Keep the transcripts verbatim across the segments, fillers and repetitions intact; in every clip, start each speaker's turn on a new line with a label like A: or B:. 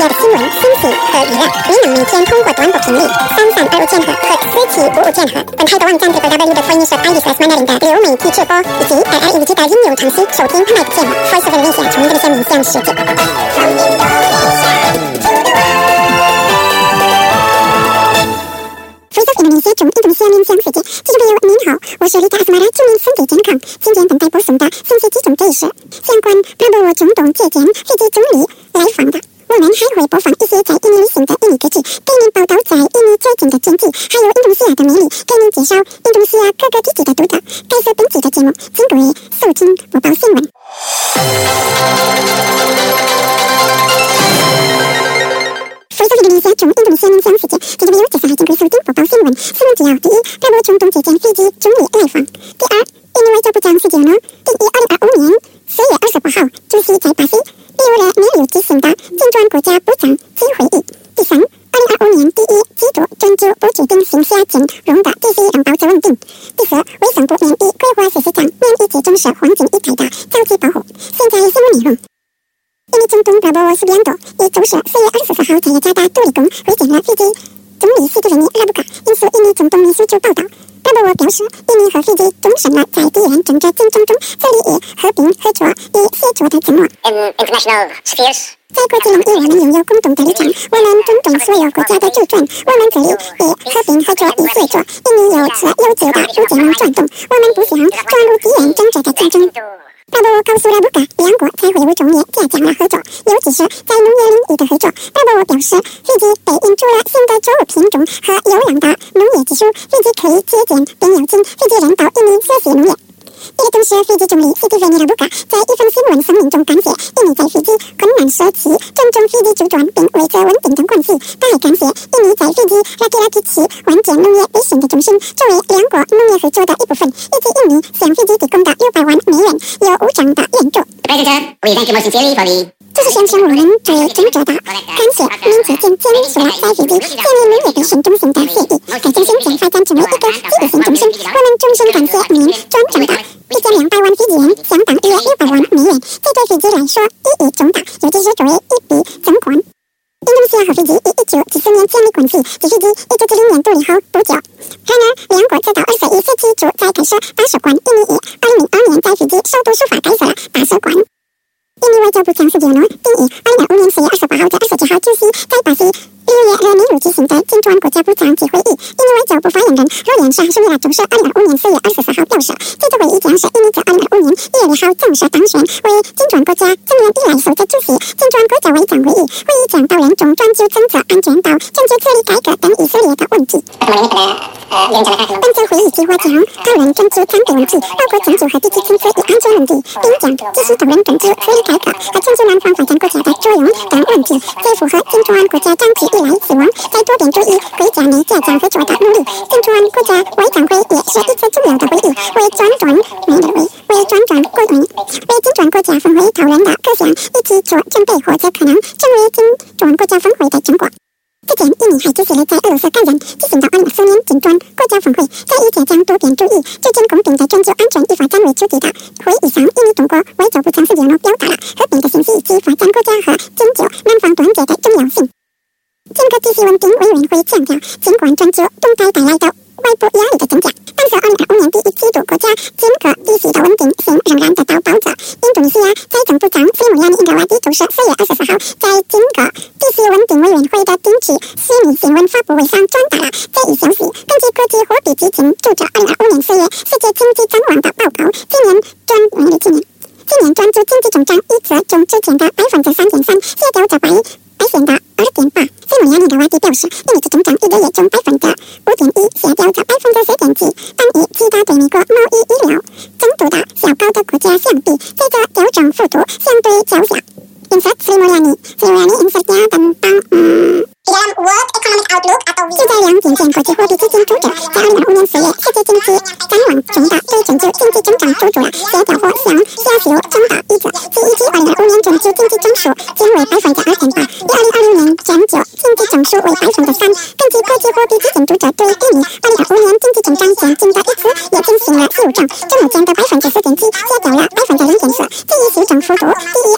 A: 的新闻、信息和娱乐，你能每天通过短波频率三三二五千赫和四七五五千赫，本台的网站 double-u double-u double-u 的 voice of iris mandarin 的流媒体直播，以及 I I 以及的音游程序收听拍卖节目 Voice of Indonesia 从印度尼西亚面向世界。Voice of Indonesia 从印度尼西亚面向世界，听众朋友您好，我是丽塔阿斯马拉，祝您身体健康。今天本台播送的信息集中这一时，相关prabowo总统接见斐济总理来访的。我们还会播放一些在印尼旅行的印尼歌曲，给您报道在印尼最近的经济，还有印度尼西亚的魅力，给您介绍印度尼西亚各个地区的独特。感谢本期的节目，请各位收听播报新闻。Voice of Indonesia 从印度尼西亚面向世界，听众朋友接下来请各位收听播报新闻。新闻纪要：第一，prabowo总统接见斐济总理来访；第二，印尼外交部长Sugiono定于二零二五年四月二十八号出席在巴西秘鲁的内陆举行的金砖国家部长级会议。第三，二零二五年第一季度专注不决定性下金融的继续让保持稳定。第四，卫生部年底规划实施将免疫接种时黄金一胎的早期保护。现在新闻内容。印尼总统prabowo Subianto于周四四月二十四号在雅加达杜里宫会见了斐济总理西格维尼拉布卡。引述印尼总统秘书处报道，prabowo表示，印尼和斐济终身了在地缘政治竞争中致力于和平合作与协作的承诺。
B: In international spheres,
A: 在国际领域，我们拥有共同的立场，我们尊重所有国家的主权，我们致力于和平合作与协作。印尼有此悠久的不坚韧传统，我们不想转入地缘政治的竞争。prabowo告诉拉布卡，两国在会晤中也加强了合作，尤其是在农业领域的合作。prabowo表示，斐济被引入了新的作物品种和优良的农业技术，斐济可以借鉴并邀请斐济人到印尼学习农业。与此同时，斐济总理西格维尼拉布卡在一份新闻声明中感谢印尼在斐济困难时期尊重斐济主权并维持稳定的关系。他还感谢印尼在斐济拉提拉提区完建农业卫星的中心，作为两国农业合作的一部分，以及印尼向斐济提供的六百万美元有无偿的援助。
B: President, we thank you most sincerely for the
A: 这是向我们最真挚的感谢，您接见签署了在斐济建立农业卫星中心的协议，该中心将发展成为一个基地型中心。我们衷心感谢您专程的一千两百万斐济元，相当于六百万美元，这对斐济来说意义重大，尤其是作为一笔赠款。印度尼西亚和斐济于一九七四年建立关系，自斐济一九七零年独立后不久。然而，两国直到二十一世纪初才开设大使馆。印尼于二零零二年在斐济首都苏法开设了大使馆。印尼外交部长Sugiono定于二零二五年四月二十八号至二十九号出席在巴西里约热内卢举行的金砖国家部长级会议。印尼外交部发言人罗延沙苏利亚周四二零二五年四月二十四号表示，这次会议将是印尼自二零二五年一月六号正式当选为金砖国家成员以来首次出席金砖国家外长会议。会议将讨论从专注政策安全到政治处理改革等以色列的问题。本次会议计划将讨论政治三个问题，包括政治和地区政策与安全问题，并将继续讨论政治处理改革和庆祝南方发展国家的作用等问题。这符合金砖国家长期以来希望在多边主义国家内加强合作的努力。金砖国家外长会也是一次重要的会议，为专专美的为为专专国民为金砖国家峰会讨论的各项一起做准备，或者可能成为金砖国家峰会的成果。之前，印尼还支持了在俄罗斯感染举行的二零二四年金砖国家峰会，在以加强多边主义、促进公平的全球安全与发展为主题的会议上，印尼通过外交部长Sugiono表达了和平的信息以及发展国家和拯救南方团结的重要性。整个地区稳定委员会强调，尽管专注动态带来的外部压力的增加，但是二零二五年第一季度国家整个地区的稳定性仍然得到保证。印度尼西亚财政部长斯里穆兰尼·英格瓦蒂周四四月二十四号在整个地区稳定委员会的定期虚拟新闻发布会上转达了这一消息。根据国际货币基金组织二零二五年四月世界经济展望的报告，今年专美的今年今年专注经济增长预测从之前的百分之三点三下调至百百分之二点八。斯里穆兰尼·格瓦蒂表示，印尼的增长一个月从百分之五点一下调至百分之四点七，但与其他对美国贸易医疗程度的较高的国家相比，这个调整幅度相对较小。因此，斯里穆兰尼斯里穆兰尼 insertnya tentang hmm,
B: di dalam World Economic Outlook atau
A: 就在两点间国际货币基金组织在二零二五年四月世界经济展望中的对全球经济增长做出了协调或向下修中的预测，其预计二零二五年全球经济增速将为百分之二点八，比二零二六年全球经济增速为百分之三。根据国际货币基金组织对印尼二零二五年经济增长前景的预测也进行了修正，从目前的百分之四点七下调了百分之零点四，这一修正幅度低于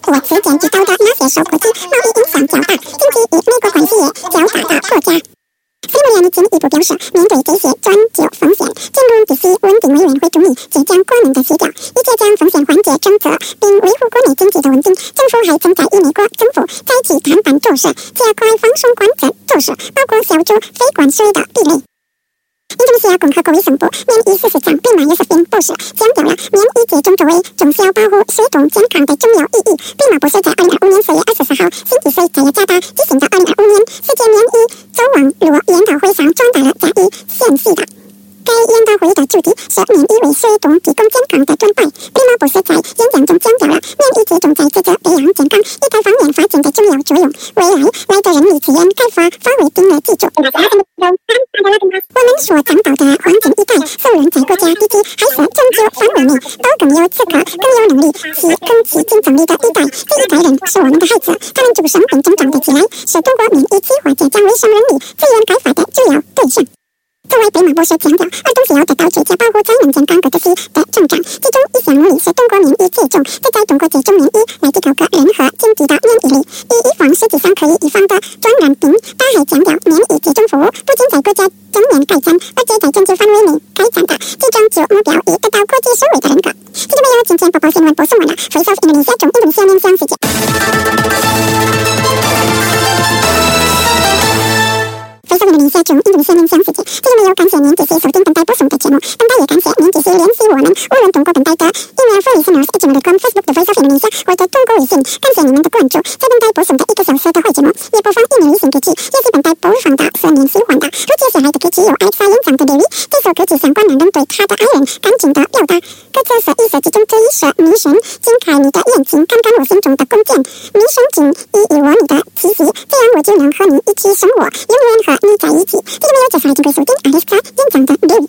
A: 国之间遇到的那些受国际贸易影响较大、经济与美国关系也较大的国家。菲姆连尼进一步表示，面对这些转救风险，金融秩序稳定委员会主义即将果断地协调，以借将风险缓解政策，并维护国内经济的稳定。政府还正在与美国政府在其谈判措施，加快放松关税措施，包括消除非关税的壁垒。印度尼西亚共和国卫生部免疫司司长比马约瑟宾博士强调了免疫接种作为中小保护水种健康的重要意义。比马博士在二零二五年四月二十四号星期四在雅加达举行的二零二五年世界免疫走网络研讨会上转达了加以显示的。该研讨会的主题是免疫为水种提供健康的准备。比马博士在演讲中强调了免疫接种在这个培养健康一该方面发展的重要作用。未来来的人力资源开发发挥定了基础。我们所讲到的黄金一代，无论在国家地区还是全球范围内，都更有资格、更有能力、是更起竞争力的一代。这一代人是我们的孩子，他们出生并成长的起来，是通过免疫计划加强卫生人力资源开发的主要对象。作为比马博士强调，儿童需要得到最佳保护才能健康个体的成长，其中一项努力是通过免疫接种，再再通过接种免疫来提高个人和经济的免疫力，以预防实际上可以预防的传染病。他还强调，免疫接种服务不仅在国家正面改善，而且在全球范围内改善的最终就目标已得到国际社会的认可。这就没有今天播报新闻播送完了，回收印度尼西亚中印度尼西亚面向世界。回收印度尼西亚中印度尼西亚面向世界，这就没有感谢您继续收听本台播送的节目，本台也感谢您继续联系我们，无论通过本台的 email listeners at gmail dot com Facebook 的 Voice of Indonesia 或者通过微信，感谢你们的关注。在本台播送的一个小时的会节目，也播放印度尼西亚歌曲，也是本台播放的是您喜欢的。如接下来的歌曲有艾莎演唱的 Dewi， 这首歌曲相关男人对他的爱人感情的表达，歌词是意识之中这一是迷神，睁开你的眼睛，看看我心中的弓箭，迷神经意义我你的气息，这样我就能和你一起生活，永远和你在一起。这就没有接下来就可以收听阿丽莎演唱的 Dewi。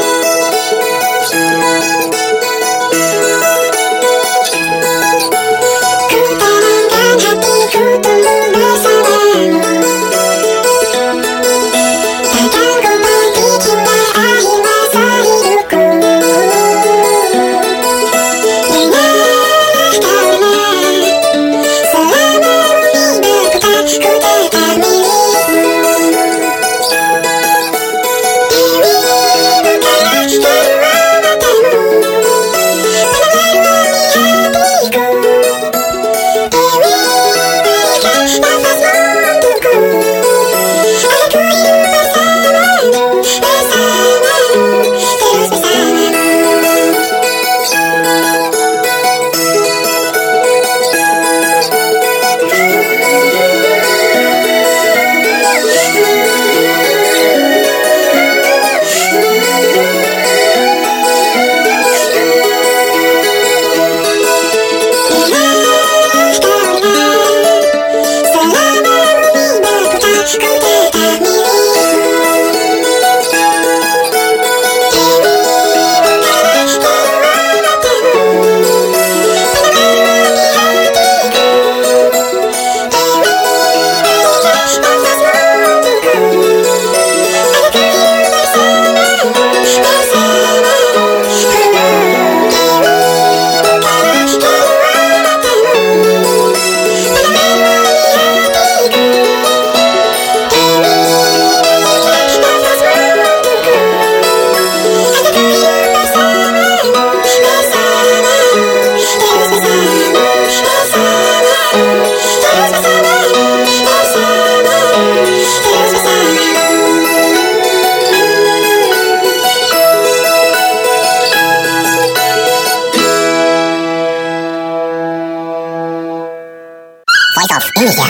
B: Voice of Indonesia。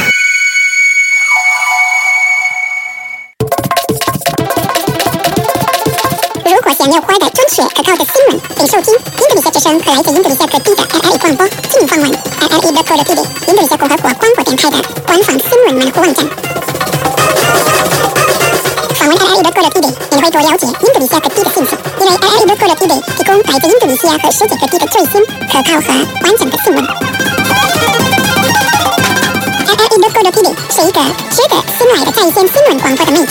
B: 如果想要获得准确可靠的新闻，请收听印度尼西亚之声和来自印度尼西亚各地的 R R E 广播，请访问 R R E dot co dot T D 印度尼西亚共和国广播电台的官方新闻门户网站。访问 R R E dot co dot T D， 你会多了解印度尼西亚各地的信息，因为 R R E dot co dot T D 提供来自印度尼西亚和世界各地的最新、可靠和完整的新闻。R R E dot co dot T D 是一个值得信赖的在线新闻广播的媒体。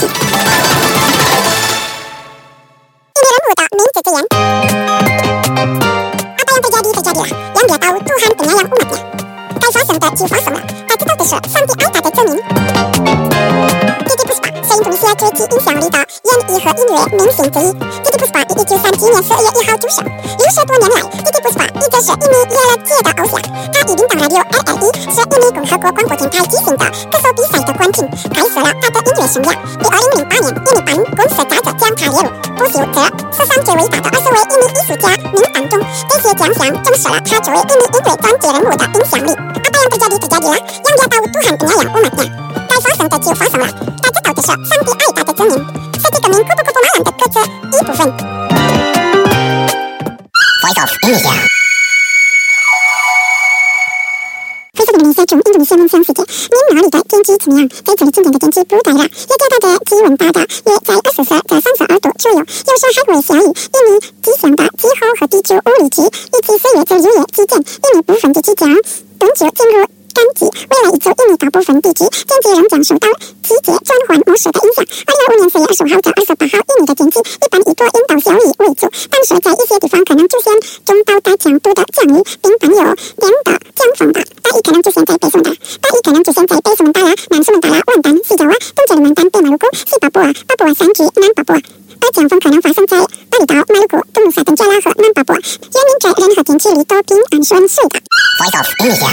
B: 印度人物的名字之言。Apa yang terjadi terjadilah, yang dia tahu Tuhan penyayang umatnya. Kaisar 的就发送了。该知道的是，上帝爱他的子民。D J Puspa 是印度尼西亚崛起影响力的演艺和音乐明星之一。D J Puspa 于一九三七年十二月一号出生。六十多年来 ，D J Puspa 一直是印尼业界的偶像。他以领导 Radio L L E 是印尼共和国广播电台举行的歌手比赛的冠军，开始了他的音乐生涯。于二零零八年，印尼版公司杂志将他列入不朽者史上最伟大的二十位印尼艺术家名单中。这些奖项证实了他作为印尼音乐传奇人物的影响力。Apa yang terjadi terjadilah, yang dia tahu Tuhan penyayang umatnya。该发生的就发生了，该知道的是，上帝爱他的子民。是这个名咕咕咕咕马兰的歌词一部分。Voice of Indonesia。灰色的马来西亚中，印度尼西亚梦想世界，你哪里的天气怎么样？在这里今天的天气不太热，也给大家气温大的约在二十四至三十二度左右，有时还会下雨。印尼极限的气候和地球物理区以及四月至六月期间，印尼部分地区将冬季进入干季，未来一周印尼大部分地区天气仍将受到季节转换模式的影响。二零二五年四月二十五号至二十八号，印尼的天气一般以多云到小雨为主，但是在一些地方可能出现中到大强度的降雨，并伴有凉的降风的。大雨可能出现在北苏门答腊，大雨可能出现在北苏门答腊、南苏门答腊、万丹、西爪哇、东加里曼丹、北马鲁库、西巴布亚、巴布亚山区、南巴布亚。而降风可能发生在巴厘岛、马鲁库、东努沙登加拉和南巴布亚。愿您在任何天气里都平安顺遂的。Voice of Indonesia。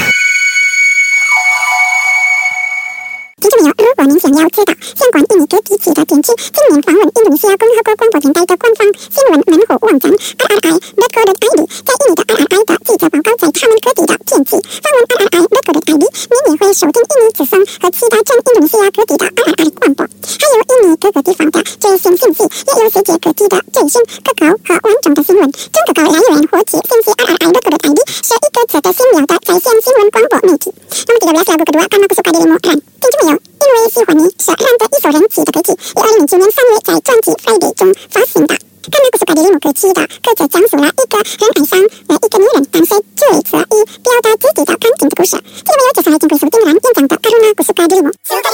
B: 听众朋友，如果您想要知道相关印尼各地区的天气，请您访问印度尼西亚共和国广播电台的官方新闻门户网站 r r i dot co dot i d。在印尼的 R R I 的记者报告在他们各地的天气。访问 r r i dot co dot i d， 您也会收听印尼之声和其他全印度尼西亚各地的 R R I 广播，还有印尼各个地方的最新信息，也有世界各地的最新、可靠和完整的新闻。从可靠来源获取信息 r r i dot co dot i d 是一个值得信赖的在线新闻广播媒体。那么，第六lagu kedua karena kesukaan dirimu Ran。听众朋友，因为喜欢你是Ran的一首人气的歌曲，于二零零九年三月在专辑《Friday》中发行的。karena kesukaan dirimu歌曲的歌词讲述了一个人爱上了一个女人，但是却为此以表达自己的感情的故事。听众朋友，这是海景贵属丁然演讲的 karena kesukaan dirimu。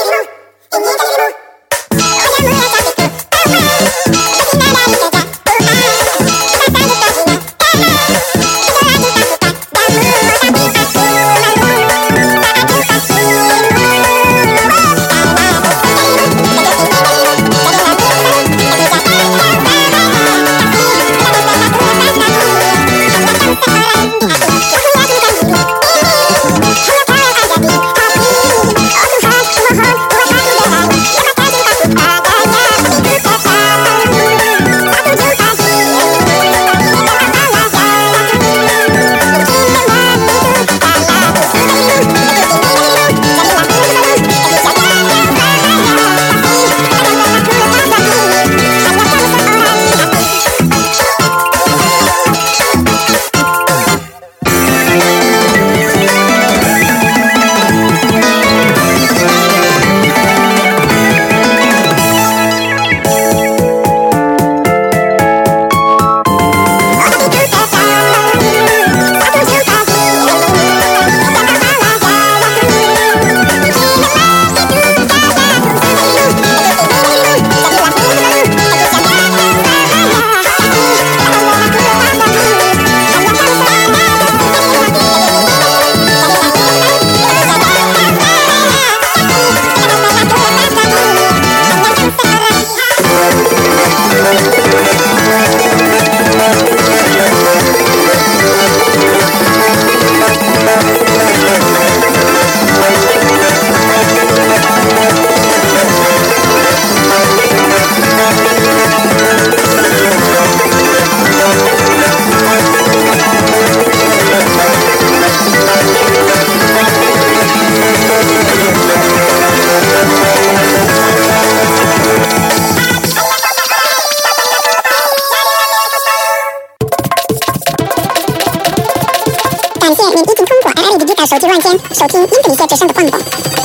B: 感谢您已经通过 R R I Digital 手机软件收听印度尼西亚之声的广播。在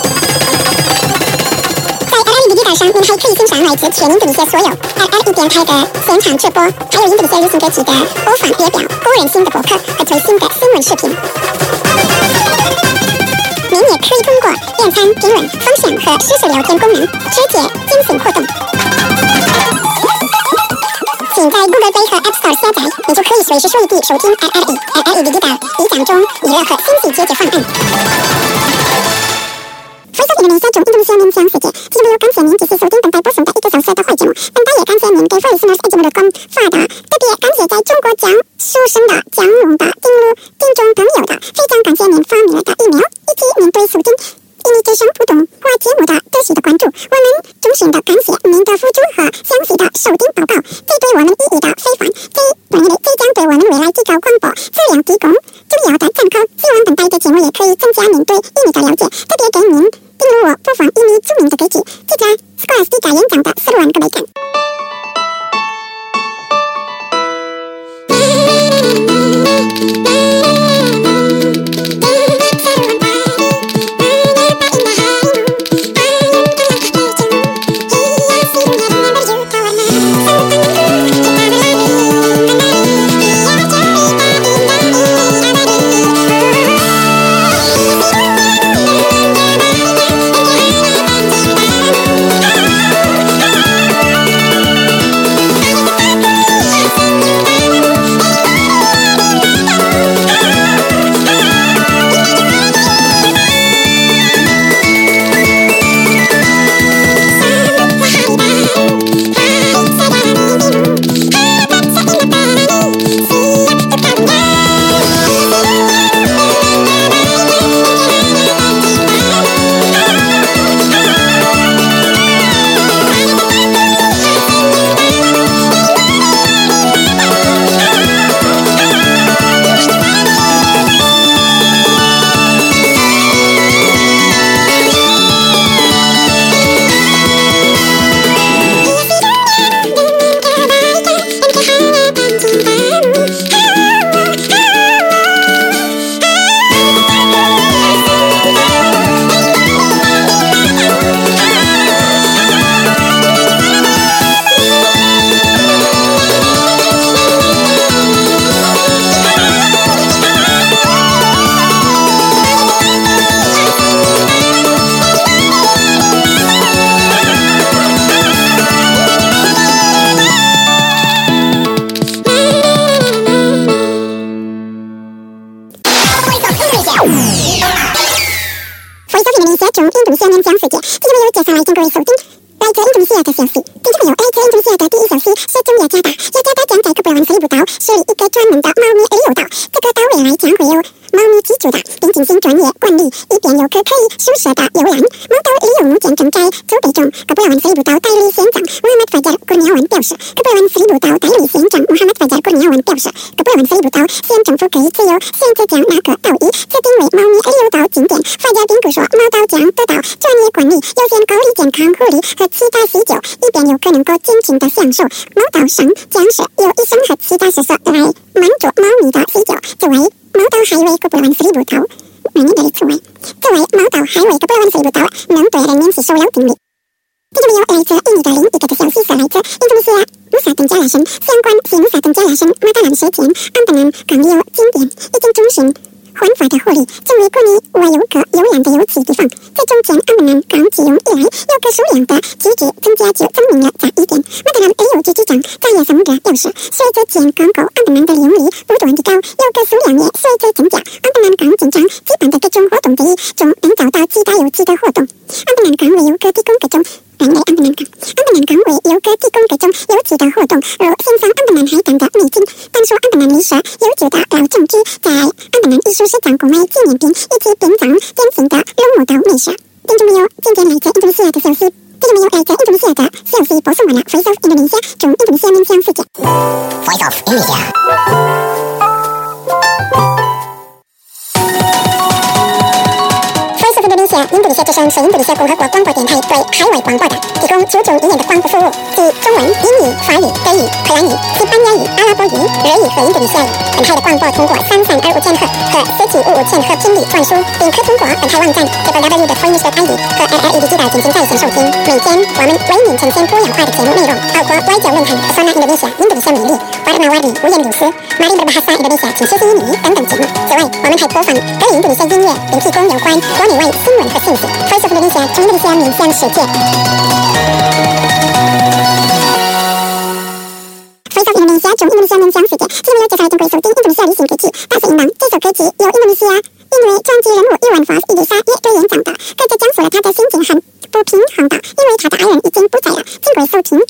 B: R R I Digital 上，您还可以欣赏来自全印度尼西亚所有 R R I 电台的现场直播，还有印度尼西亚流行歌曲的播放列表、个人新的博客和最新的新闻视频。您也可以通过点餐、评论、分享和实时聊天功能直接进行互动。 请在 Google Play 和 App Store 下载，你就可以随时随地收听 L L E L L E Digital 已讲中娱乐和信息解决方案。Voice of Indonesia 中印度尼西亚面向世界，这就要感謝您繼續收聽本台播送的一個小時的壞節目。本台也感謝您給 Listeners A 節目的com發的，特別感謝在中國講書生的、講龍的、聽路、聽眾朋友的，非常感謝您發明了的疫苗，以及您對收聽印尼之聲普通話節目的持續的關注。我們衷心的感謝您的付出和詳細的收聽報告，這對我們意義的非凡，這短期內這將對我們未來提高廣播質量提供重要的參考。希望本台的節目也可以增加您對印尼的了解，特別給您訂閱我播放印尼著名的歌曲，記者 Scholastica 演講的seruan kebaikan。中印度尼西亚面向世界，这就没有介绍来向各位收听来自印度尼西亚的消息。听众朋友，来自印度尼西亚的第一消息是中雅加达，雅加达将在科普拉湾西部岛设立一个专门的猫咪旅游岛，这个岛未来将会有猫咪居住的，并进行专业管理，以便游客可以舒适的游览。猫岛旅游目前正在筹备中。科普拉湾西部岛代理县长穆罕默德·法加尔·古尔尼亚万表示，科普拉湾西部岛代理县长穆罕默德·法加尔·古尔尼亚万表示，科普拉湾西部岛县政府可以自由选择将哪个岛屿指定为猫咪旅游岛景点。法加尔并说，猫岛将得到专业管理，优先考虑健康护理和其他需求，以便游客能够尽情的享受。猫岛上将是由医生和其他设施来满足猫咪的需求。作为猫岛海为科普拉湾西部岛每年的作为作为猫岛海为科普拉湾西部岛能对人民吸收了定力。这就没有来自印尼的另一个的消息是来自印度尼西亚努萨登加拉省相关是努萨登加拉省马达兰社前安德南港游景点已经中旬环法的护理，成为国内外游客游览的游憩地方。在中间安德南港启用以来，游客数量的急剧增加就证明了这一点。马德兰旅游局局长扎亚萨姆德表示，随着建港口，安德南的利用率不断提高，游客数量也随之增加。安德南港经常举办的各种活动之一中，能找到其他有趣的活动。安德南港为游客提供各种人类安德南港，安德南港为游客提供各种有趣的活动，如欣赏安德南海港的美景，探索安德南历史悠久的老证据，在安德南艺术市场购买纪念品，以及品尝典型的龙目岛美食。听众朋友，今天来自印度尼西亚的消息，听众朋友来自印度尼西亚的消息播送完了。Voice of Indonesia 中印度尼西亚面向世界。Voice of Indonesia。印度尼西亚之声是印度尼西亚共和国广播电台对海外广播的提供九种语言的广播服务，即中文、英语、法语、德语、荷兰语、西班牙语、阿拉伯语、日语和印度尼西亚语。本台的广播通过三三二五千赫和四七五五千赫频率传输，并可通过本台网站 double-u double-u double-u 的 Voice dot I D 和 L L E Digital 进行在线收听。每天我们为您呈现多样化的节目内容，包括外交论坛、Pesona Indonesia、印度尼西亚魅力、Warna-Warni 五颜六色、Mari Berbahasa Indonesia 请学习英语等等节目。此外，我们还播放各印度尼西亚音乐，并提供有关国内外新闻和信息。Voice of Indonesia 从印度尼西亚面向世界。Voice of 接下来将会收听印度尼西亚旅行歌曲《大水银囊》。这首歌曲由印度尼西亚因为传记人物伊万法斯伊丽莎耶推演讲的，歌词讲述了他的心情很不平衡的，因为他的爱人已经不在了。经过收听。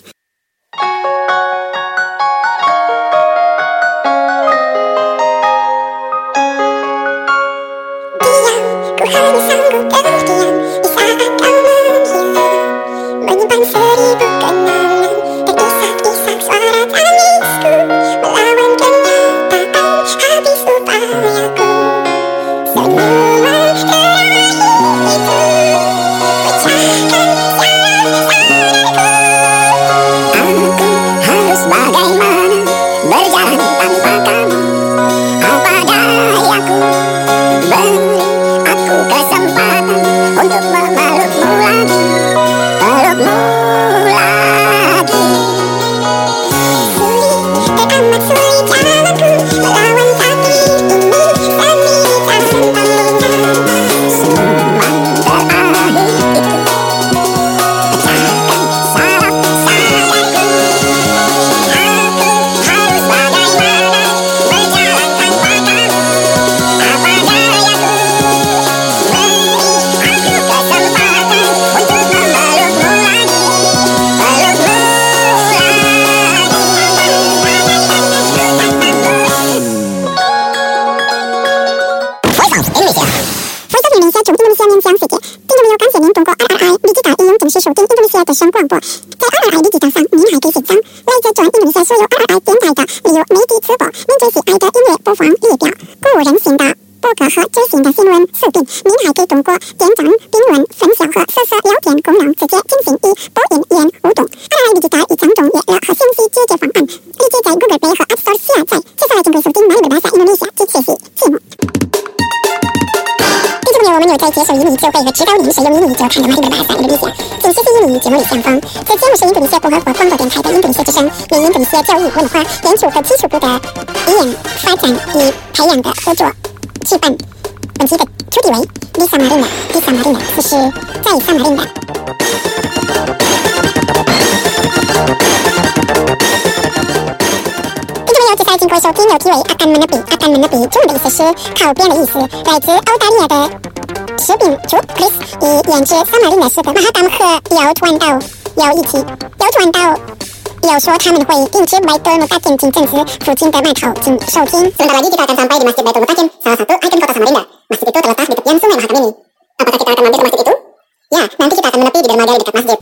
B: 收听印度尼西亚的声广播，在 R R I 的地道上，您还可以欣赏来自全印度尼西亚所有 R R I 电台的旅游媒体直播，您最喜爱的音乐播放列表，个人性的播客和最新的新闻速递，您还可以通过点赞、评论、分享和搜索聊天功能直接进行与播音员互动。R R I 的地道已将中页和信息解决方案立即在 Google Play 和 App Store 下载。接下来请各位收听马里巴萨印度尼西亚及学习节目。听众朋友，我们有在接受印尼教会和指导您使用印尼教看的马里巴萨印度尼西亚。请学习印尼节目里相方，这节目是印度尼西亚共和国广播电台的印度尼西亚之声，为印度尼西亚教育文化、研究和基础部的语言发展与培养的合作举办。本期的主题为迪萨马琳达，迪萨马琳达，此时在萨马琳达。听众朋友，接下来经过收听有题为阿甘门的比，阿甘门的比，中文的意思是靠边的意思，来自澳大利亚的士兵族 Chris 以研制萨马琳达式的马哈甘和姚传道姚一起，姚传道姚说他们会定制买的诺大金金正是附近的码头进收听。Sementara lagi kita akan sampai di masjid Baitul Mutakin, salah satu ikon kota Samarinda. Masjid itu terletak di tepian sungai Mahakam ini. Apakah kita akan mampir ke masjid itu? Ya, nanti kita akan menepi di dermaga di dekat masjid.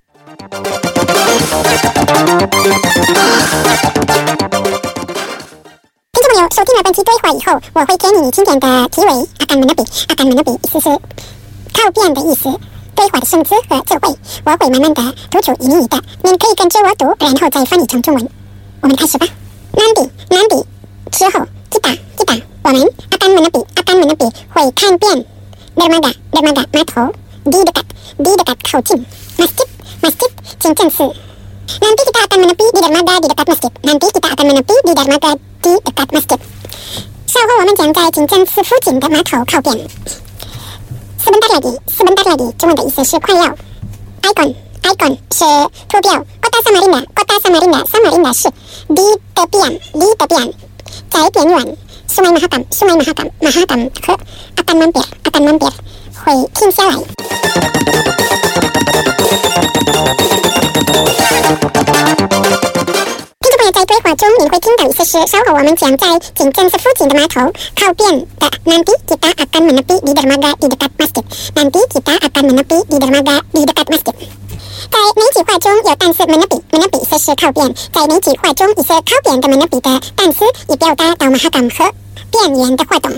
B: 听众朋友，收听了本期对话以后，我会给你今天的题为阿甘门的比，阿甘门的比意思是靠边的意思。对话的生词和词汇，我会慢慢的读出一名一个，您可以跟着我读，然后再翻译成中文。我们开始吧。南比，南比之后，吉打，吉打，我们阿甘门的比，阿甘门的比会看遍 dermaga dermaga 码头 di dekat di dekat 靠近 masjid masjid 清真寺。Nanti kita akan menepi di dermaga di dekat masjid. Nanti kita akan menepi di dermaga di dekat masjid. 稍后我们将在清真寺附近的码头靠边。Sebentar lagi, sebentar lagi 中文的意思是快要。Icon, icon 是图标。Kota Samarinda, Kota Samarinda, Samarinda 是 di tepian, di tepian 在边缘。Sungai Mahakam, Sungai Mahakam, Mahakam 和 akan mampir, akan mampir 会停下来。在对话中，您会听到意思是稍后我们将在清真寺附近的码头靠边的 nanti kita akan menepi di dermaga di dekat masjid. Nanti kita akan menepi di dermaga di dekat masjid. 在哪句话中有单词 menepi menepi 意思是靠边，在哪句话中意思靠边的 menepi 的单词以表达到 mahakam 和边缘的活动。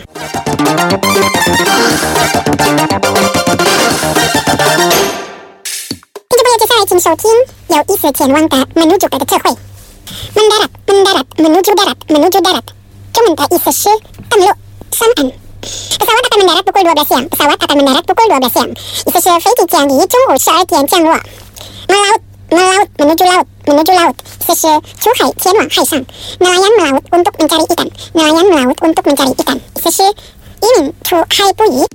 B: 听众朋友，接下来请收听有意思前往的 menuju 的词汇。Mendarat, mendarat, menuju darat, menuju darat. 中文的意思是登陆、上岸。Pesawat akan mendarat pukul dua belas siang. Pesawat akan mendarat pukul dua belas siang. 意思是飞机将于中午十二点降落。Melaut, melaut, menuju laut, menuju laut. 意思是出海前往海上。Nelayan melaut untuk mencari ikan. Nelayan melaut untuk mencari ikan. 意思是渔民出海捕鱼。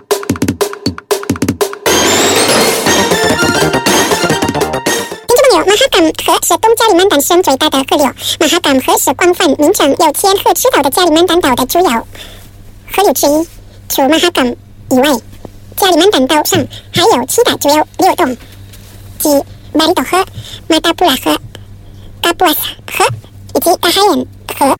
B: 马哈甘河是东加里曼丹省最大的河流。马哈甘河是广泛名称有天河之岛的加里曼丹岛的主要河流之一。除马哈甘以外，加里曼丹岛上还有其他主要流动，即巴里多河、马达布拉河、嘎布瓦萨河以及大海盐河。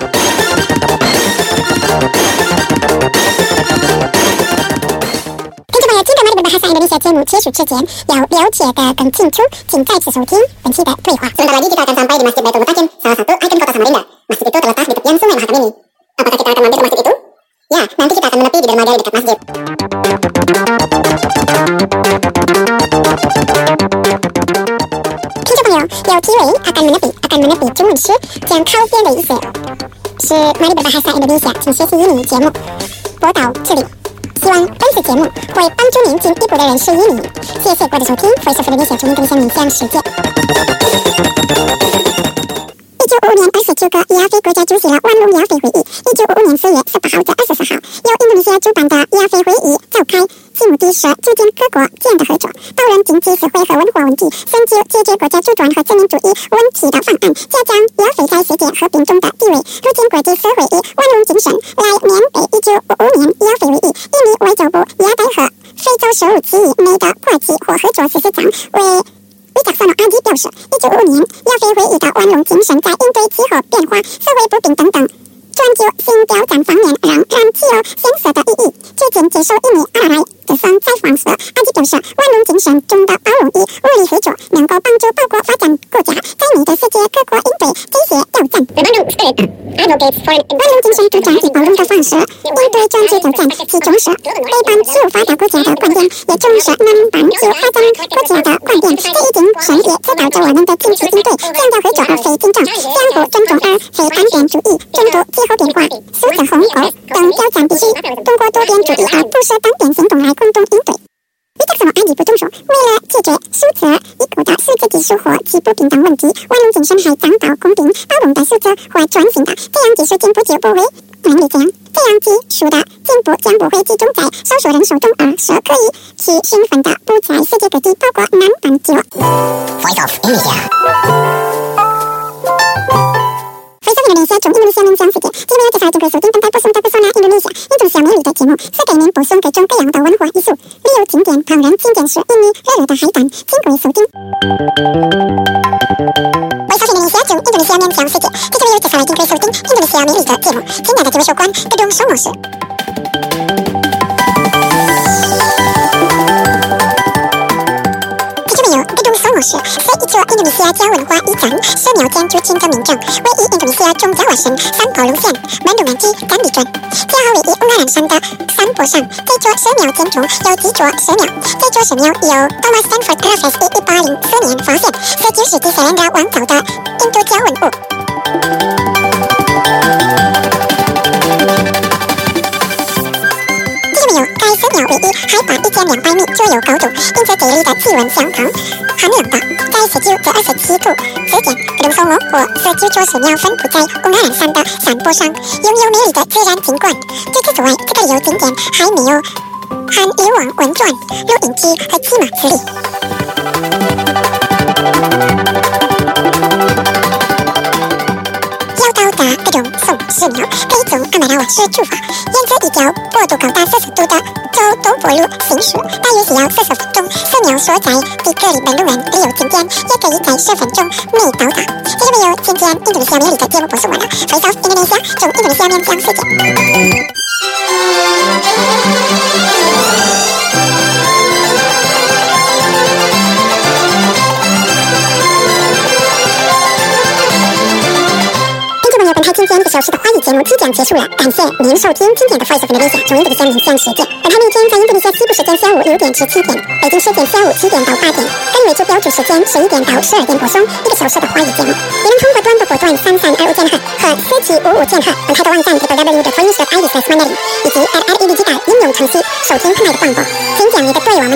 B: 听众朋友，听到马里布巴哈萨印度尼西亚节目结束之前，要了解的更清楚，请再次收听本期的对话。Sementara ini kita akan sampai di Masjid Baitul Mutakin, salah satu ikon kota Samarinda. Masjid itu terletak di tepian sungai Mahakam ini. Apakah kita akan mampir ke masjid itu? Ya, nanti kita akan menepi di dermaga di dekat masjid. Yo, Kiwi akan menepi, akan menepi 中文诗将靠边的意思，是马里布巴哈萨印度尼西亚请学习英语节目播到这里。希望本次节目会帮助您进一步的认识英语。谢谢各位的收听 ，Voice of Indonesia 祝您跟向冥想世界。一九五五年二十九个亚非国家出席了万隆亚非会议。一九五五年四月十八号至二十四号，由印度尼西亚主办的亚非会议召开，其目的是促进各国间的合作，讨论经济社会和文化问题，寻求解决国家主权和殖民主义问题的方案，加强亚非在世界和平中的地位，促进国际社会以万隆精神来面对一九五五年亚非会议。印尼外交部亚太和非洲事务区域内的国际和合作事实长为维加索诺阿基表示，一九五五年亚非会议的万隆精神在应对气候变化、社会不平等等全球性挑战方面仍然具有显色的意义。最近接受印尼 R R I 的商采访时，阿基表示，万隆精神中的包容与武力合作能够帮助各国发展国家在面对世界各国应对这些挑战。万隆 spirit advocates for an 万隆精神主张以包容的方式应对全球挑战，其重视陪伴所有发达国家的观点，也重视南半球发展国家的观点。这一精神也指导着我们的经济应对，强调合作而非紧张，相互尊重而非单边主义，冲突气候变化、数字鸿沟等挑战必须通过多边主义而不是单边行动来共同应对。维加索诺阿基补充说，为了解决数字一国的数字技术和其不平等问题，万隆精神还倡导公平包容的数字和专心的这样技术进步就不会难以这样这样技术的进步将不会集中在少数人手中，而是可以去兴奋的布在世界各地，包括南半球。Voice of Indonesia。Voice of Indonesia 中印度尼西亚冥想世界，今天要介绍正规收听本台播送的不说呢印度尼西亚印度小美丽的节目，是给您播送各种各样的文化艺术、旅游景点、唐人景点是印尼热热的海滩，请各位收听。Voice of Indonesia 中印度尼西亚冥想世界，这就要介绍来请各位收听印度尼西亚美丽的节目，今天的节目收官各种收模式。模式是一座印度尼西亚加文化遗产寺庙建筑群的名称，位于印度尼西亚中加瓦省山口龙县本鲁安基甘地村，恰好位于乌拉兰山的山坡上。这座寺庙建筑有几座寺庙，这座寺庙由 Thomas Stanford Raffles 于一八零四年发现，是旧世纪塞兰达王朝的印度教文物。该寺庙位于海拔一千两百米左右高度，因此这里的气温相当寒冷的。在十九至二十七度之间，各种松木或十九座寺庙分布在乌拉兰山的山坡上，拥有美丽的自然景观。除此之外，这个旅游景点还没有含以往温泉、露营区和骑马之旅。的各种宋寺庙可以从阿马拉瓦市出发，沿着一条坡度高达四十度的州东坡路行驶，大约需要四十分钟。寺庙所在的格里本路人旅游景点也可以在十分钟内到达。这就没有今天印度尼西亚美丽的节目播送完了。Voice of Indonesia 中印度尼西亚面向世界。本台今天一小时的华语节目即将结束了，感谢您收听今天的 Voice of Indonesia 中印度尼西亚冥想世界。本台每天在印度尼西亚西部时间下午六点至七点，北京时间下午七点到八点，跟为主标注时间十一点到十二点播送一个小时的华语节目。你能通过短波波段三三二五键汉和四七五五键汉，本台的网站 double-u double-u double-u dot voice of Indonesia 以及 at r e d g 应用程序收听本台的广播。请将你的队友们